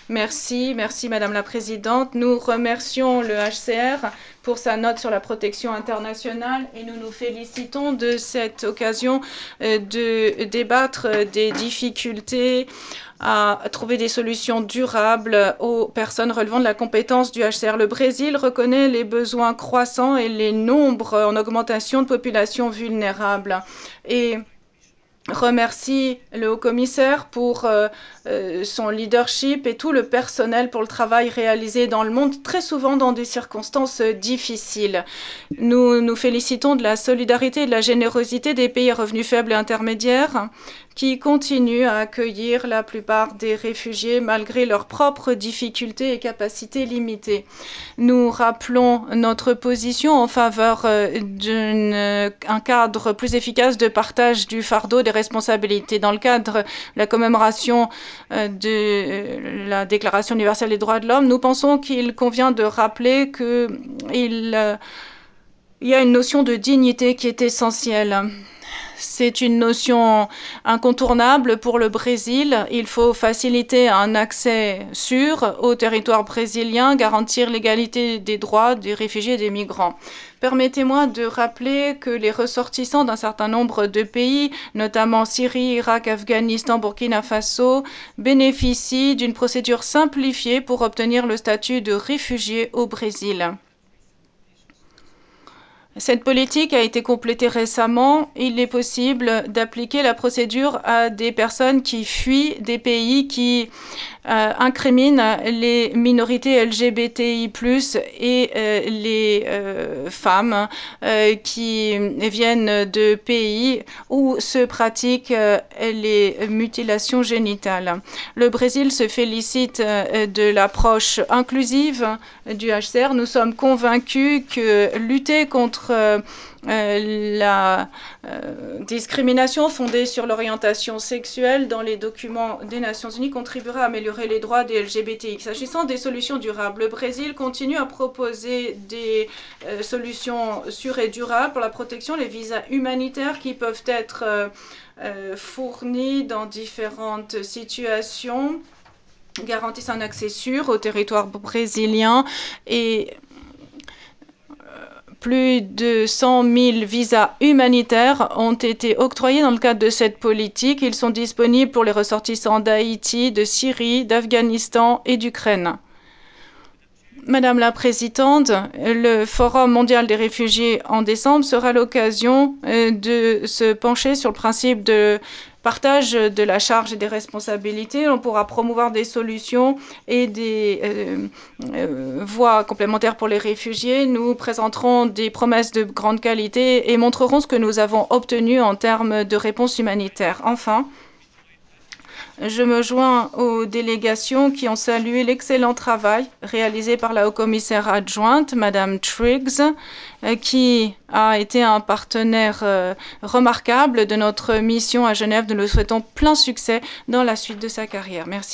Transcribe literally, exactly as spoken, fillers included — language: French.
Merci, merci Madame la Présidente. Nous remercions le H C R pour sa note sur la protection internationale et nous nous félicitons de cette occasion de débattre des difficultés à trouver des solutions durables aux personnes relevant de la compétence du H C R. Le Brésil reconnaît les besoins croissants et les nombres en augmentation de populations vulnérables et remercie le haut-commissaire pour euh, euh, son leadership et tout le personnel pour le travail réalisé dans le monde, très souvent dans des circonstances difficiles. Nous nous félicitons de la solidarité et de la générosité des pays à revenus faibles et intermédiaires qui continuent à accueillir la plupart des réfugiés malgré leurs propres difficultés et capacités limitées. Nous rappelons notre position en faveur d'un cadre plus efficace de partage du fardeau des responsabilités. Dans le cadre de la commémoration de la Déclaration universelle des droits de l'homme, nous pensons qu'il convient de rappeler qu'il il y a une notion de dignité qui est essentielle. C'est une notion incontournable pour le Brésil. Il faut faciliter un accès sûr au territoire brésilien, garantir l'égalité des droits des réfugiés et des migrants. Permettez-moi de rappeler que les ressortissants d'un certain nombre de pays, notamment Syrie, Irak, Afghanistan, Burkina Faso, bénéficient d'une procédure simplifiée pour obtenir le statut de réfugié au Brésil. Cette politique a été complétée récemment. Il est possible d'appliquer la procédure à des personnes qui fuient des pays qui euh, incriminent les minorités L G B T I plus, et euh, les euh, femmes euh, qui viennent de pays où se pratiquent euh, les mutilations génitales. Le Brésil se félicite euh, de l'approche inclusive du H C R. Nous sommes convaincus que lutter contre Euh, euh, la euh, discrimination fondée sur l'orientation sexuelle dans les documents des Nations Unies contribuera à améliorer les droits des L G B T I. S'agissant des solutions durables, le Brésil continue à proposer des euh, solutions sûres et durables pour la protection, les visas humanitaires qui peuvent être euh, euh, fournis dans différentes situations, garantissent un accès sûr au territoire brésilien et plus de cent mille visas humanitaires ont été octroyés dans le cadre de cette politique. Ils sont disponibles pour les ressortissants d'Haïti, de Syrie, d'Afghanistan et d'Ukraine. Madame la Présidente, le Forum mondial des réfugiés en décembre sera l'occasion de se pencher sur le principe de partage de la charge et des responsabilités. On pourra promouvoir des solutions et des euh, euh, voies complémentaires pour les réfugiés. Nous présenterons des promesses de grande qualité et montrerons ce que nous avons obtenu en termes de réponse humanitaire. Enfin, je me joins aux délégations qui ont salué l'excellent travail réalisé par la haut-commissaire adjointe, Madame Triggs, qui a été un partenaire euh, remarquable de notre mission à Genève. Nous lui souhaitons plein succès dans la suite de sa carrière. Merci.